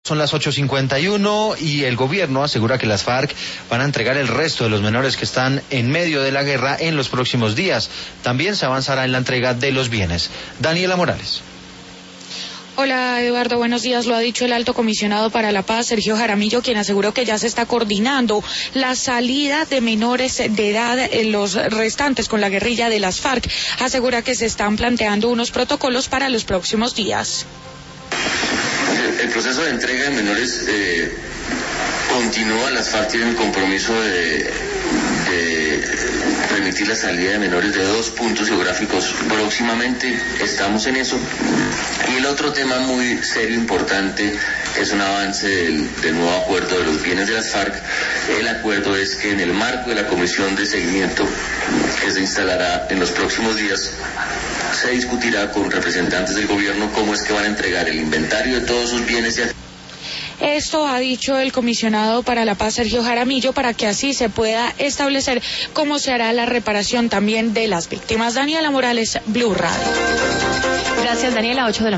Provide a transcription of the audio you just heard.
Son las 8:51 y el gobierno asegura que las FARC van a entregar el resto de los menores que están en medio de la guerra en los próximos días. También se avanzará en la entrega de los bienes. Daniela Morales. Hola Eduardo, buenos días. Lo ha dicho el alto comisionado para la paz, Sergio Jaramillo, quien aseguró que ya se está coordinando la salida de menores de edad, los restantes con la guerrilla de las FARC. Asegura que se están planteando unos protocolos para los próximos días. El proceso de entrega de menores continúa. Las FARC tienen el compromiso de permitir la salida de menores de 2 puntos geográficos próximamente. Estamos en eso. Y el otro tema muy serio, importante, es un avance del nuevo acuerdo de los bienes de las FARC. El acuerdo es que en el marco de la comisión de seguimiento que se instalará en los próximos días, se discutirá con representantes del gobierno cómo es que van a entregar el inventario de todos sus bienes y Esto ha dicho el comisionado para la paz, Sergio Jaramillo, para que así se pueda establecer cómo se hará la reparación también de las víctimas. Daniela Morales, Blue Radio. Gracias, Daniela. 8 de la